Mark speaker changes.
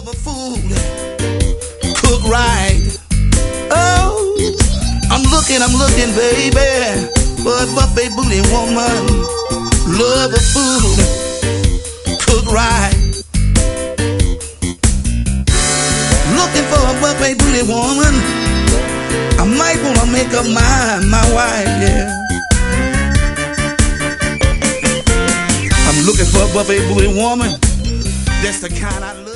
Speaker 1: a food, cook right. Oh, I'm looking, baby, for a buffet booty woman. Love a food, cook right. Looking for a buffet booty woman. I might wanna make her my wife, yeah. I'm looking for a buffet booty woman. That's the kind I love.